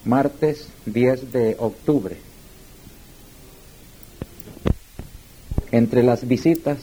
Martes 10 de octubre. Entre las visitas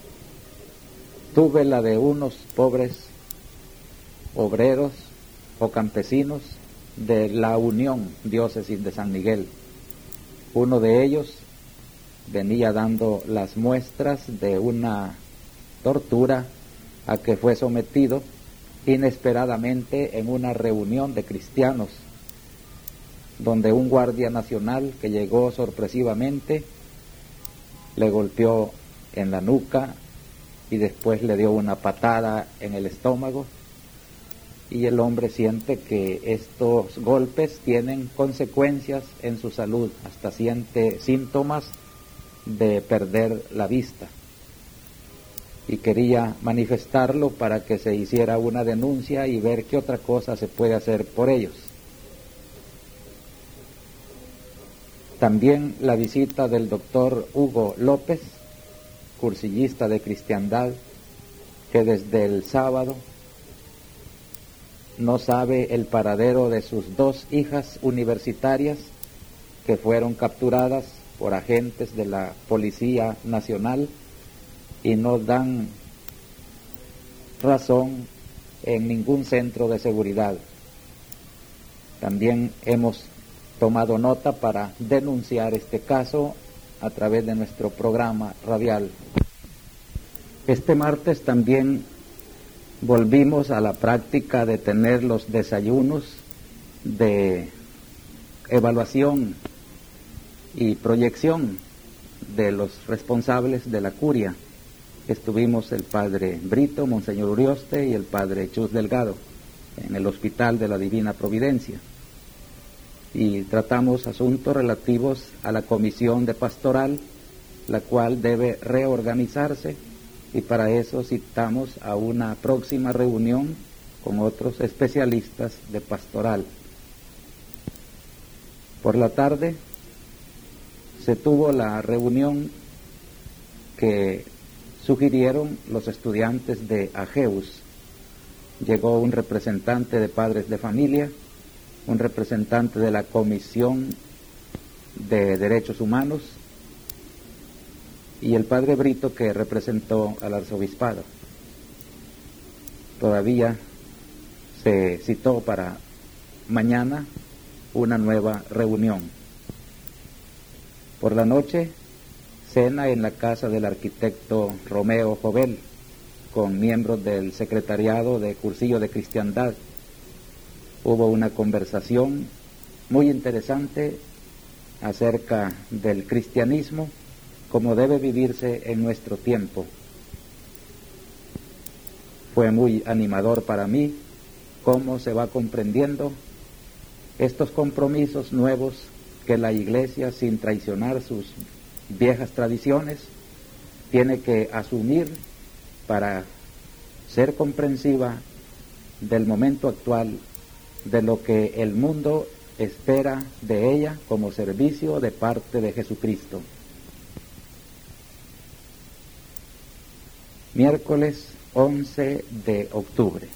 tuve la de unos pobres obreros o campesinos de la Unión Diócesis de San Miguel. Uno de ellos venía dando las muestras de una tortura a que fue sometido inesperadamente en una reunión de cristianos, donde un guardia nacional que llegó sorpresivamente le golpeó en la nuca y después le dio una patada en el estómago, y el hombre siente que estos golpes tienen consecuencias en su salud, hasta siente síntomas de perder la vista, y quería manifestarlo para que se hiciera una denuncia y ver qué otra cosa se puede hacer por ellos. También la visita del doctor Hugo López, cursillista de cristiandad, que desde el sábado no sabe el paradero de sus dos hijas universitarias que fueron capturadas por agentes de la Policía Nacional y no dan razón en ningún centro de seguridad. También hemos tomado nota para denunciar este caso a través de nuestro programa radial. Este martes también volvimos a la práctica de tener los desayunos de evaluación y proyección de los responsables de la curia. Estuvimos el padre Brito, Monseñor Urioste y el padre Chus Delgado en el Hospital de la Divina Providencia, y tratamos asuntos relativos a la comisión de pastoral, la cual debe reorganizarse, y para eso citamos a una próxima reunión con otros especialistas de pastoral. Por la tarde se tuvo la reunión que sugirieron los estudiantes de Ageus. Llegó un representante de padres de familia, un representante de la Comisión de Derechos Humanos y el padre Brito, que representó al arzobispado. Todavía se citó para mañana una nueva reunión. Por la noche, cena en la casa del arquitecto Romeo Jovel, con miembros del secretariado de Cursillo de Cristiandad. Hubo una conversación muy interesante acerca del cristianismo, como debe vivirse en nuestro tiempo. Fue muy animador para mí cómo se va comprendiendo estos compromisos nuevos que la Iglesia, sin traicionar sus viejas tradiciones, tiene que asumir para ser comprensiva del momento actual, de lo que el mundo espera de ella como servicio de parte de Jesucristo. Miércoles 11 de octubre.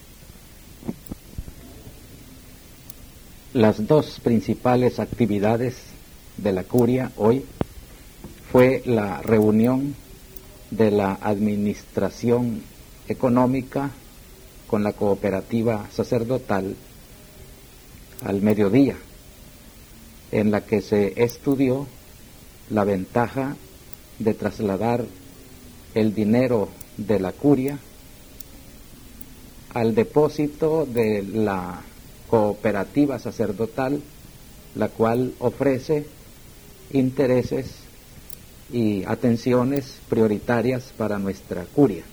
Las dos principales actividades de la curia hoy fue la reunión de la administración económica con la cooperativa sacerdotal al mediodía, en la que se estudió la ventaja de trasladar el dinero de la curia al depósito de la cooperativa sacerdotal, la cual ofrece intereses y atenciones prioritarias para nuestra curia.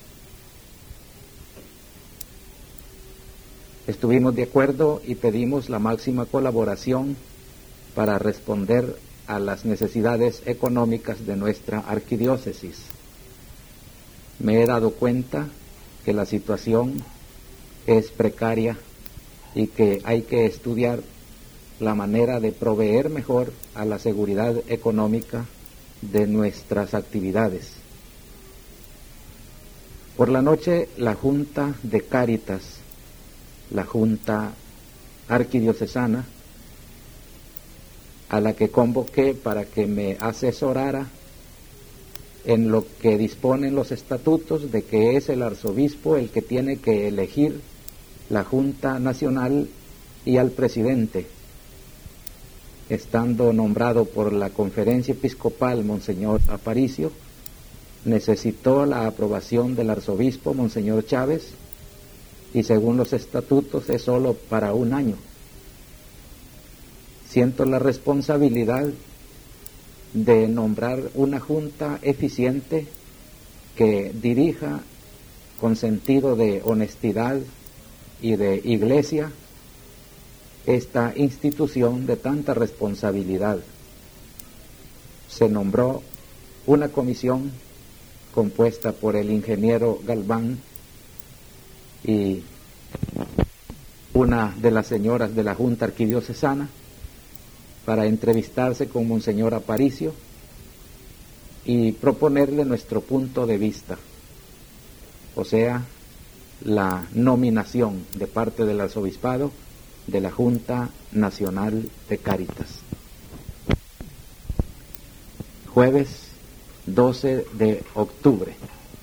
Estuvimos de acuerdo y pedimos la máxima colaboración para responder a las necesidades económicas de nuestra arquidiócesis. Me he dado cuenta que la situación es precaria y que hay que estudiar la manera de proveer mejor a la seguridad económica de nuestras actividades. Por la noche, la Junta de Cáritas, la Junta Arquidiocesana, a la que convoqué para que me asesorara en lo que disponen los estatutos de que es el arzobispo el que tiene que elegir la Junta Nacional y al presidente, estando nombrado por la Conferencia Episcopal Monseñor Aparicio. Necesitó la aprobación del arzobispo Monseñor Chávez, y según los estatutos es solo para un año. Siento la responsabilidad de nombrar una junta eficiente que dirija con sentido de honestidad y de iglesia esta institución de tanta responsabilidad. Se nombró una comisión compuesta por el ingeniero Galván y una de las señoras de la Junta Arquidiocesana para entrevistarse con Monseñor Aparicio y proponerle nuestro punto de vista, o sea, la nominación de parte del arzobispado de la Junta Nacional de Cáritas. Jueves 12 de octubre.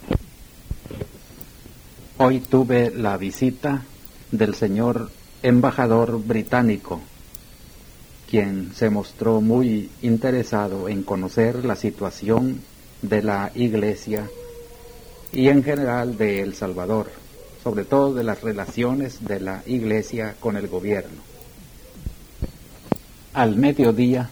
Hoy tuve la visita del señor embajador británico, quien se mostró muy interesado en conocer la situación de la Iglesia y en general de El Salvador, sobre todo de las relaciones de la Iglesia con el gobierno. Al mediodía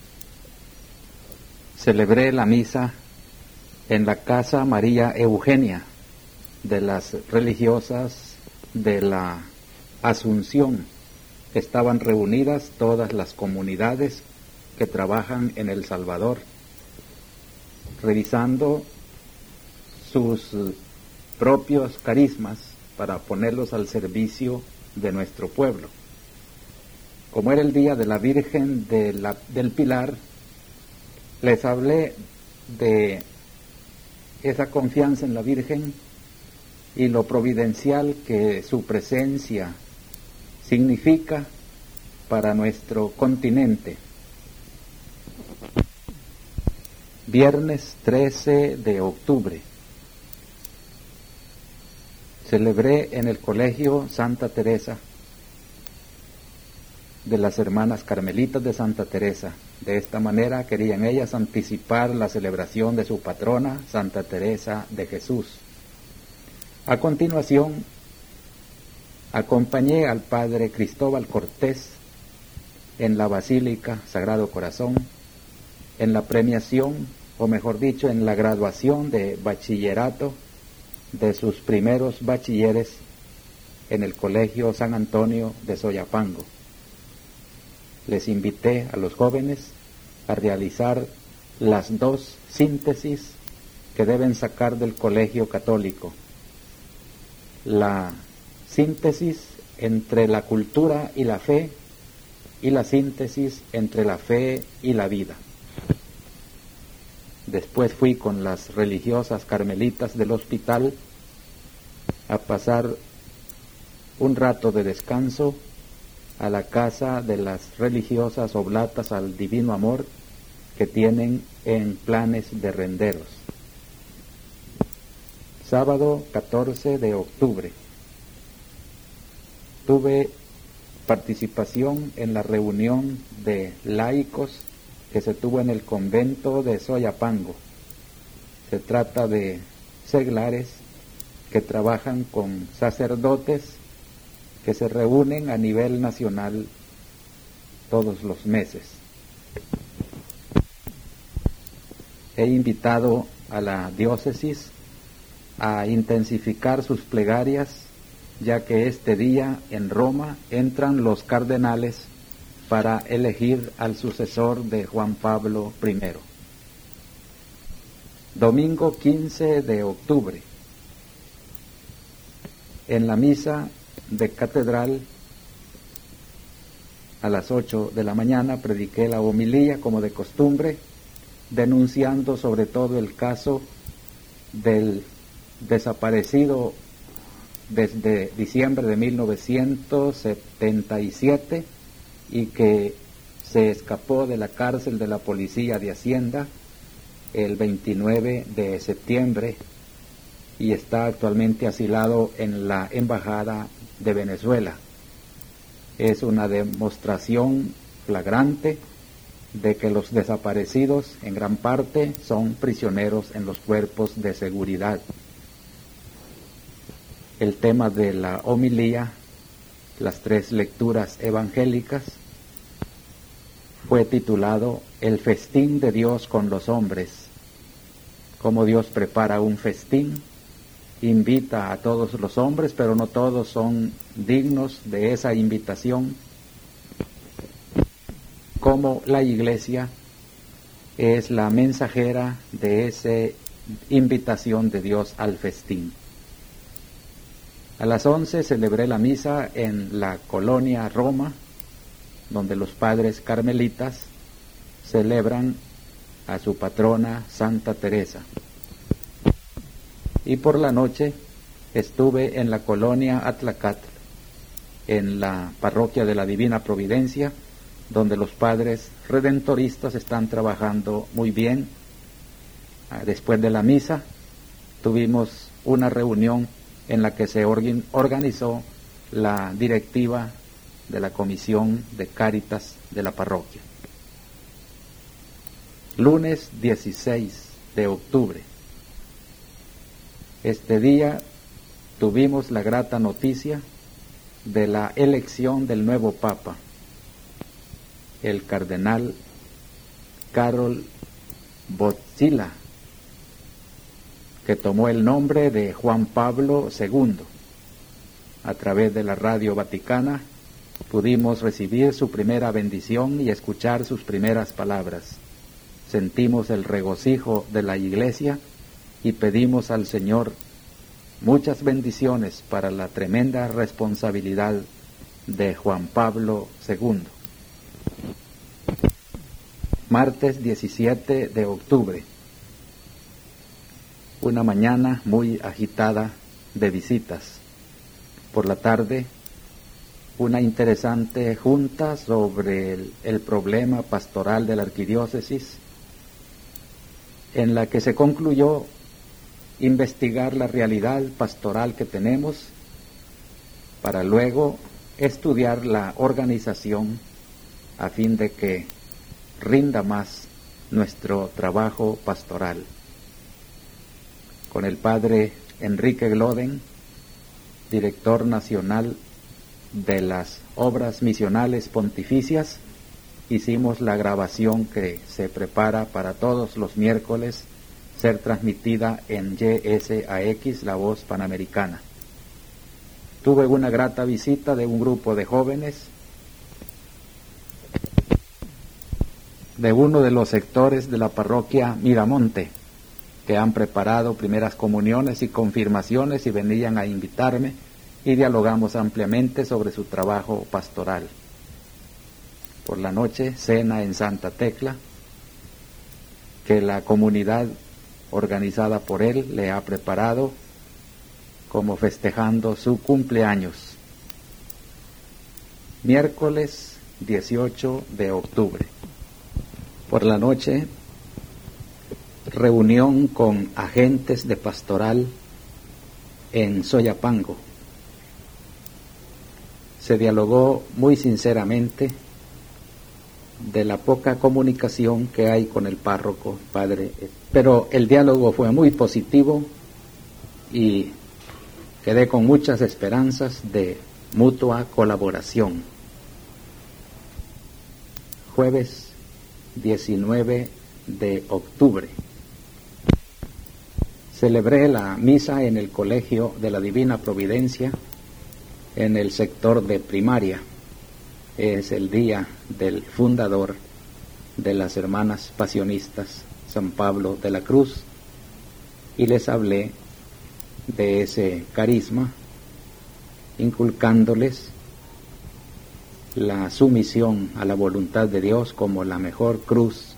celebré la misa en la Casa María Eugenia de las religiosas de la Asunción. Estaban reunidas todas las comunidades que trabajan en El Salvador, revisando sus propios carismas para ponerlos al servicio de nuestro pueblo. Como era el día de la Virgen del Pilar, les hablé de esa confianza en la Virgen y lo providencial que su presencia significa para nuestro continente. Viernes 13 de octubre. Celebré en el Colegio Santa Teresa de las Hermanas Carmelitas de Santa Teresa. De esta manera querían ellas anticipar la celebración de su patrona, Santa Teresa de Jesús. A continuación, acompañé al padre Cristóbal Cortés en la Basílica Sagrado Corazón, en la premiación, o mejor dicho, en la graduación de bachillerato de sus primeros bachilleres en el Colegio San Antonio de Soyapango. Les invité a los jóvenes a realizar las 2 síntesis que deben sacar del colegio católico: la síntesis entre la cultura y la fe, y la síntesis entre la fe y la vida. Después fui con las religiosas carmelitas del hospital a pasar un rato de descanso a la casa de las religiosas oblatas al Divino Amor que tienen en Planes de Renderos. Sábado 14 de octubre. Tuve participación en la reunión de laicos que se tuvo en el convento de Soyapango. Se trata de seglares que trabajan con sacerdotes que se reúnen a nivel nacional todos los meses. He invitado a la diócesis a intensificar sus plegarias, ya que este día en Roma entran los cardenales para elegir al sucesor de Juan Pablo I. Domingo 15 de octubre. En la misa de catedral a las 8 de la mañana prediqué la homilía como de costumbre, denunciando sobre todo el caso del desaparecido desde diciembre de 1977 y que se escapó de la cárcel de la Policía de Hacienda el 29 de septiembre y está actualmente asilado en la Embajada de Venezuela. Es una demostración flagrante de que los desaparecidos en gran parte son prisioneros en los cuerpos de seguridad. El tema de la homilía, las 3 lecturas evangélicas, fue titulado El festín de Dios con los hombres. Cómo Dios prepara un festín, invita a todos los hombres, pero no todos son dignos de esa invitación. Cómo la Iglesia es la mensajera de esa invitación de Dios al festín. A las 11 celebré la misa en la colonia Roma, donde los padres carmelitas celebran a su patrona Santa Teresa. Y por la noche estuve en la colonia Atlacatl, en la parroquia de la Divina Providencia, donde los padres redentoristas están trabajando muy bien. Después de la misa tuvimos una reunión en la que se organizó la directiva de la Comisión de Cáritas de la parroquia. Lunes 16 de octubre. Este día tuvimos la grata noticia de la elección del nuevo Papa, el cardenal Karol Wojtyła, que tomó el nombre de Juan Pablo II. A través de la Radio Vaticana pudimos recibir su primera bendición y escuchar sus primeras palabras. Sentimos el regocijo de la Iglesia y pedimos al Señor muchas bendiciones para la tremenda responsabilidad de Juan Pablo II. Martes 17 de octubre. Una mañana muy agitada de visitas. Por la tarde, una interesante junta sobre el problema pastoral de la arquidiócesis, en la que se concluyó investigar la realidad pastoral que tenemos para luego estudiar la organización a fin de que rinda más nuestro trabajo pastoral. Con el padre Enrique Gloden, director nacional de las obras misionales pontificias, hicimos la grabación que se prepara para todos los miércoles ser transmitida en YSAX, La Voz Panamericana. Tuve una grata visita de un grupo de jóvenes de uno de los sectores de la parroquia Miramonte, que han preparado primeras comuniones y confirmaciones y venían a invitarme y dialogamos ampliamente sobre su trabajo pastoral. Por la noche, cena en Santa Tecla, que la comunidad organizada por él le ha preparado como festejando su cumpleaños. Miércoles 18 de octubre. Por la noche, reunión con agentes de pastoral en Soyapango. Se dialogó muy sinceramente de la poca comunicación que hay con el párroco, padre, pero el diálogo fue muy positivo y quedé con muchas esperanzas de mutua colaboración. Jueves 19 de octubre. Celebré la misa en el Colegio de la Divina Providencia en el sector de primaria. Es el día del fundador de las Hermanas Pasionistas, San Pablo de la Cruz, y les hablé de ese carisma, inculcándoles la sumisión a la voluntad de Dios como la mejor cruz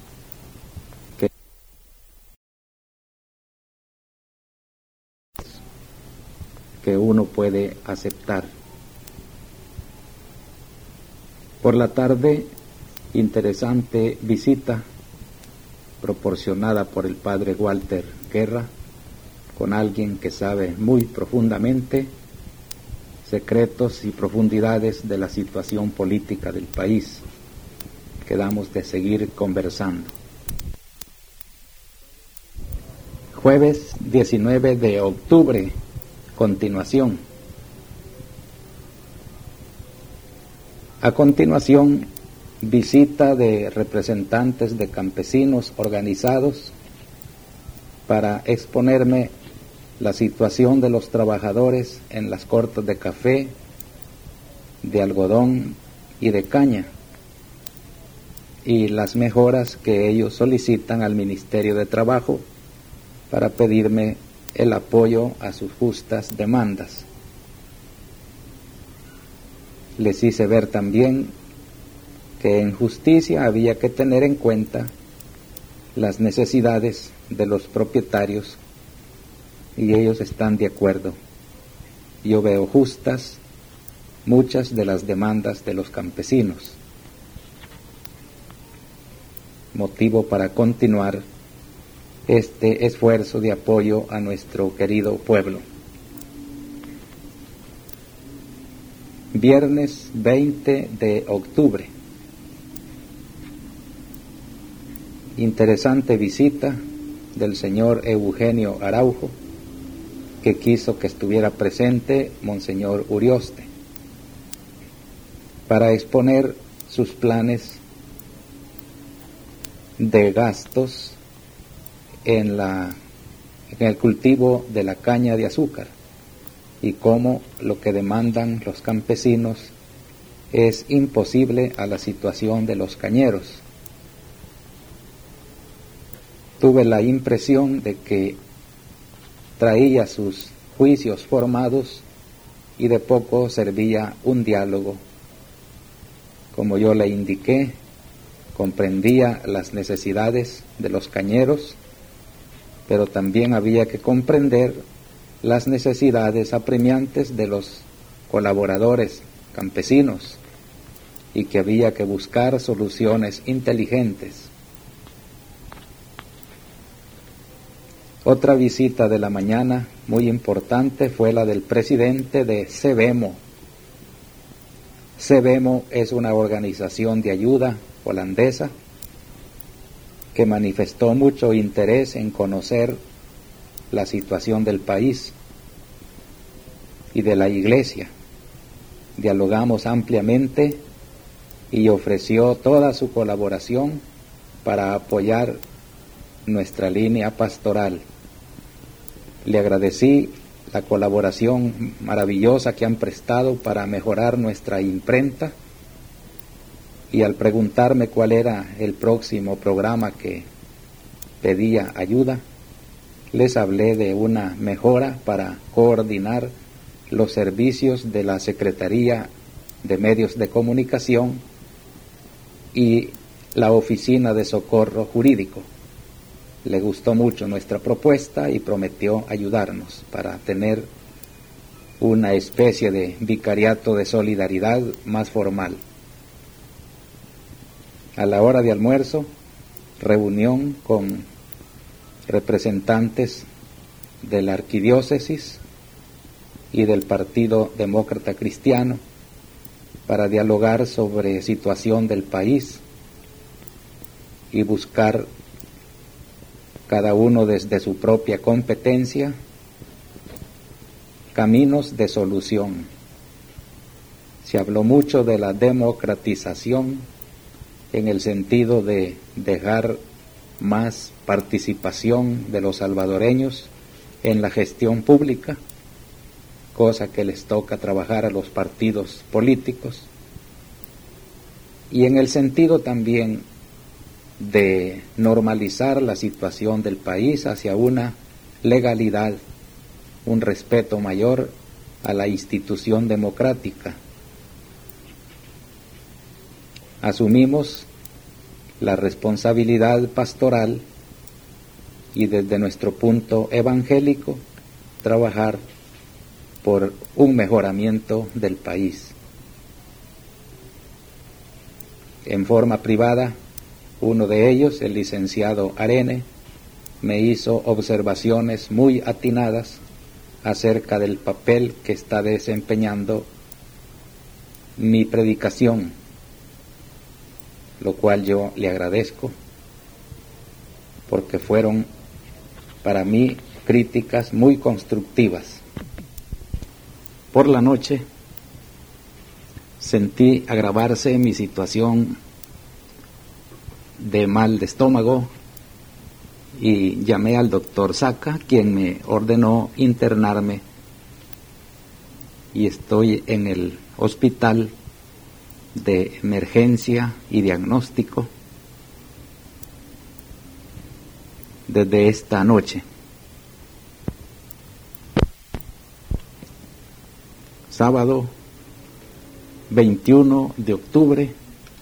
que uno puede aceptar. Por la tarde interesante visita proporcionada por el padre Walter Guerra con alguien que sabe muy profundamente secretos y profundidades de la situación política del país. Quedamos de seguir conversando. Jueves 19 de octubre, continuación. A continuación, visita de representantes de campesinos organizados para exponerme la situación de los trabajadores en las cortas de café, de algodón y de caña, y las mejoras que ellos solicitan al Ministerio de Trabajo para pedirme el apoyo a sus justas demandas. Les hice ver también que en justicia había que tener en cuenta las necesidades de los propietarios, y ellos están de acuerdo. Yo veo justas muchas de las demandas de los campesinos. Motivo para continuar este esfuerzo de apoyo a nuestro querido pueblo. Viernes 20 de octubre. Interesante visita del señor Eugenio Araujo, que quiso que estuviera presente Monseñor Urioste para exponer sus planes de gastos en el cultivo de la caña de azúcar, y cómo lo que demandan los campesinos es imposible a la situación de los cañeros. Tuve la impresión de que traía sus juicios formados y de poco servía un diálogo. Como yo le indiqué, comprendía las necesidades de los cañeros, pero también había que comprender las necesidades apremiantes de los colaboradores campesinos y que había que buscar soluciones inteligentes. Otra visita de la mañana muy importante fue la del presidente de CEBEMO. CEBEMO es una organización de ayuda holandesa que manifestó mucho interés en conocer la situación del país y de la Iglesia. Dialogamos ampliamente y ofreció toda su colaboración para apoyar nuestra línea pastoral. Le agradecí la colaboración maravillosa que han prestado para mejorar nuestra imprenta, y al preguntarme cuál era el próximo programa que pedía ayuda, les hablé de una mejora para coordinar los servicios de la Secretaría de Medios de Comunicación y la Oficina de Socorro Jurídico. Le gustó mucho nuestra propuesta y prometió ayudarnos para tener una especie de vicariato de solidaridad más formal. A la hora de almuerzo, reunión con representantes de la arquidiócesis y del Partido Demócrata Cristiano para dialogar sobre situación del país y buscar cada uno desde su propia competencia caminos de solución. Se habló mucho de la democratización en el sentido de dejar más participación de los salvadoreños en la gestión pública, cosa que les toca trabajar a los partidos políticos, y en el sentido también de normalizar la situación del país hacia una legalidad, un respeto mayor a la institución democrática. Asumimos la responsabilidad pastoral y desde nuestro punto evangélico trabajar por un mejoramiento del país. en forma privada. Uno de ellos, el licenciado Arene, me hizo observaciones muy atinadas acerca del papel que está desempeñando mi predicación, lo cual yo le agradezco, porque fueron para mí críticas muy constructivas. Por la noche sentí agravarse mi situación de mal de estómago y llamé al doctor Saca, quien me ordenó internarme, y estoy en el hospital de emergencia y diagnóstico desde esta noche. Sábado 21 de octubre,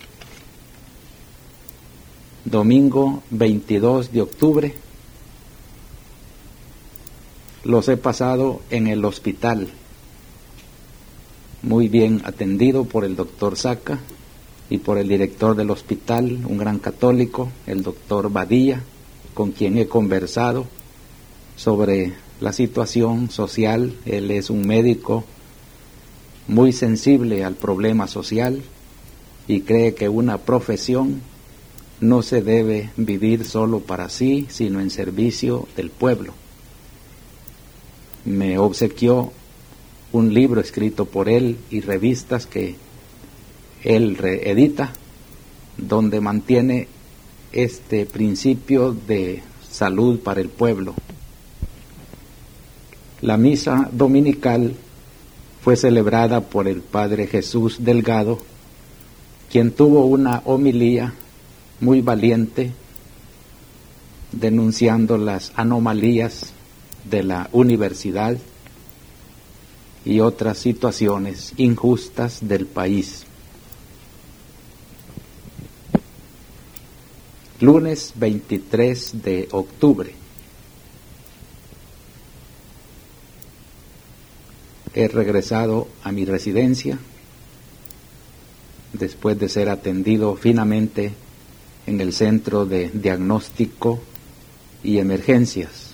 domingo 22 de octubre, los he pasado en el hospital, muy bien atendido por el doctor Saca y por el director del hospital, un gran católico, el doctor Badilla, con quien he conversado sobre la situación social. Él es un médico muy sensible al problema social y cree que una profesión no se debe vivir solo para sí, sino en servicio del pueblo. Me obsequió un libro escrito por él y revistas que él reedita, donde mantiene este principio de salud para el pueblo. La misa dominical fue celebrada por el Padre Jesús Delgado, quien tuvo una homilía muy valiente denunciando las anomalías de la universidad y otras situaciones injustas del país. Lunes 23 de octubre. He regresado a mi residencia después de ser atendido finamente en el Centro de Diagnóstico y Emergencias.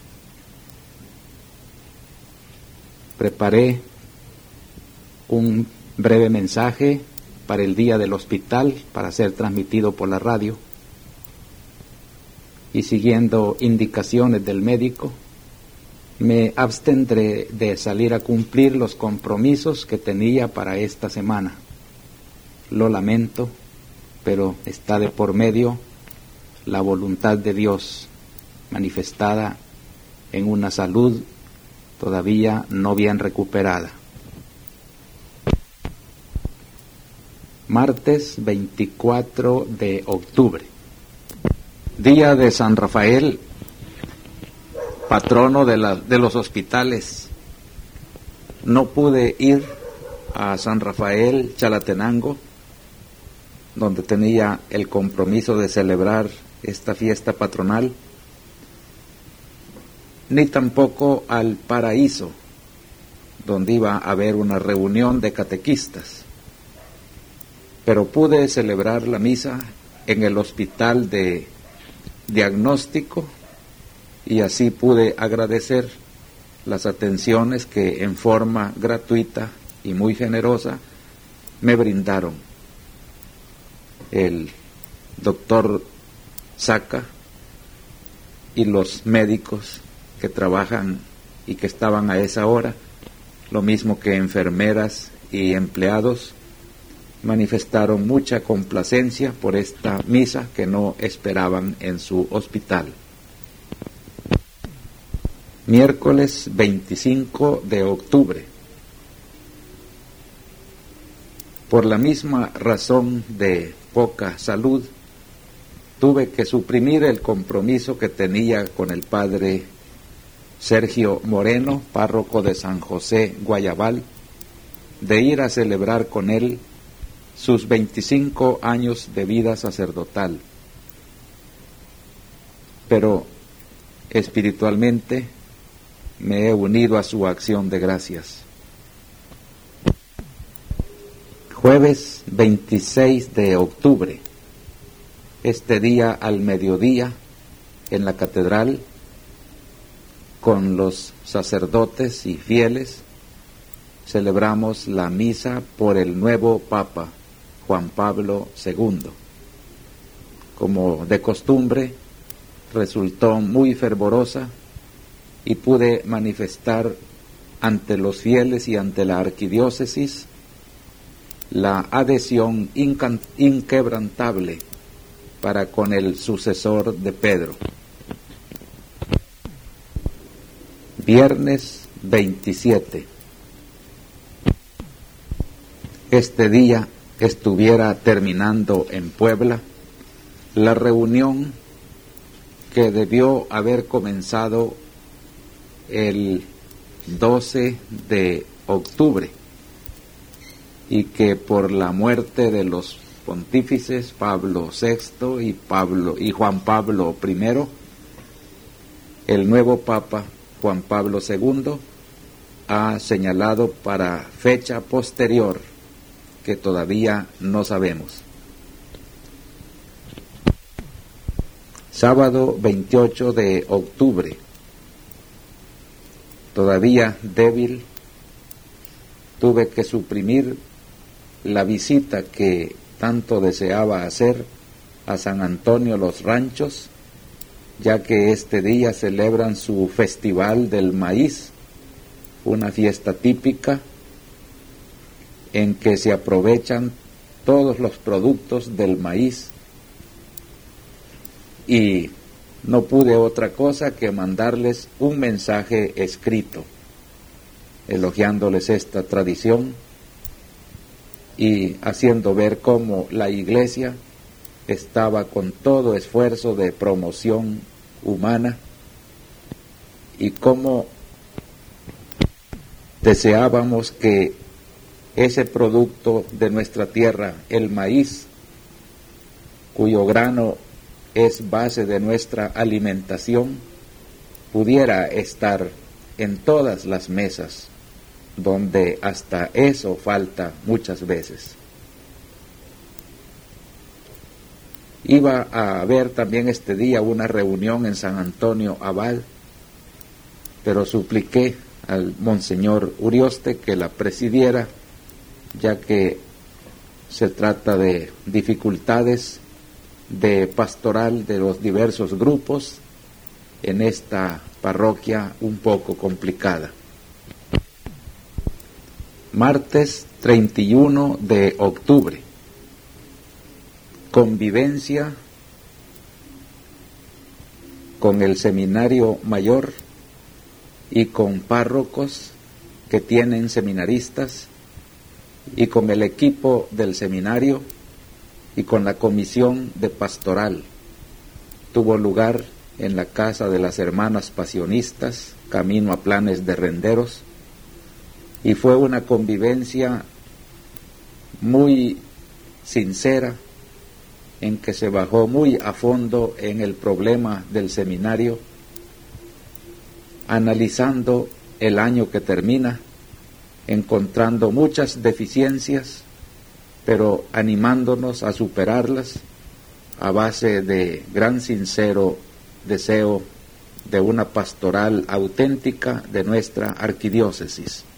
Preparé un breve mensaje para el día del hospital para ser transmitido por la radio, y siguiendo indicaciones del médico, me abstendré de salir a cumplir los compromisos que tenía para esta semana. Lo lamento, pero está de por medio la voluntad de Dios manifestada en una salud todavía no bien recuperada. Martes 24 de octubre, día de San Rafael, patrono de los hospitales. No pude ir a San Rafael Chalatenango, donde tenía el compromiso de celebrar esta fiesta patronal, ni tampoco al Paraíso, donde iba a haber una reunión de catequistas. Pero pude celebrar la misa en el hospital de diagnóstico, y así pude agradecer las atenciones que en forma gratuita y muy generosa me brindaron el doctor Saca y los médicos que trabajan y que estaban a esa hora, lo mismo que enfermeras y empleados. Manifestaron mucha complacencia por esta misa que no esperaban en su hospital. Miércoles 25 de octubre. Por la misma razón de poca salud, tuve que suprimir el compromiso que tenía con el padre Sergio Moreno, párroco de San José Guayabal, de ir a celebrar con él sus 25 años de vida sacerdotal. Pero espiritualmente me he unido a su acción de gracias. Jueves 26 de octubre. este día al mediodía en la catedral con los sacerdotes y fieles celebramos la misa por el nuevo Papa Juan Pablo II. Como de costumbre, resultó muy fervorosa y pude manifestar ante los fieles y ante la arquidiócesis la adhesión inquebrantable para con el sucesor de Pedro. Viernes 27. Este día estuviera terminando en Puebla la reunión que debió haber comenzado el 12 de octubre y que por la muerte de los pontífices Pablo VI y Juan Pablo I, el nuevo Papa Juan Pablo II ha señalado para fecha posterior que todavía no sabemos. Sábado 28 de octubre. Todavía débil, tuve que suprimir la visita que tanto deseaba hacer a San Antonio Los Ranchos, ya que este día celebran su Festival del Maíz, una fiesta típica en que se aprovechan todos los productos del maíz, y no pude otra cosa que mandarles un mensaje escrito, elogiándoles esta tradición y haciendo ver cómo la Iglesia estaba con todo esfuerzo de promoción humana y cómo deseábamos que ese producto de nuestra tierra, el maíz, cuyo grano es base de nuestra alimentación, pudiera estar en todas las mesas, donde hasta eso falta muchas veces. Iba a haber también este día una reunión en San Antonio Abad, pero supliqué al Monseñor Urioste que la presidiera, ya que se trata de dificultades de pastoral de los diversos grupos en esta parroquia un poco complicada. Martes 31 de octubre. Convivencia con el seminario mayor y con párrocos que tienen seminaristas y con el equipo del seminario y con la comisión de pastoral. Tuvo lugar en la casa de las hermanas pasionistas, camino a Planes de Renderos, y fue una convivencia muy sincera, en que se bajó muy a fondo en el problema del seminario, analizando el año que termina, encontrando muchas deficiencias, pero animándonos a superarlas a base de gran sincero deseo de una pastoral auténtica de nuestra arquidiócesis.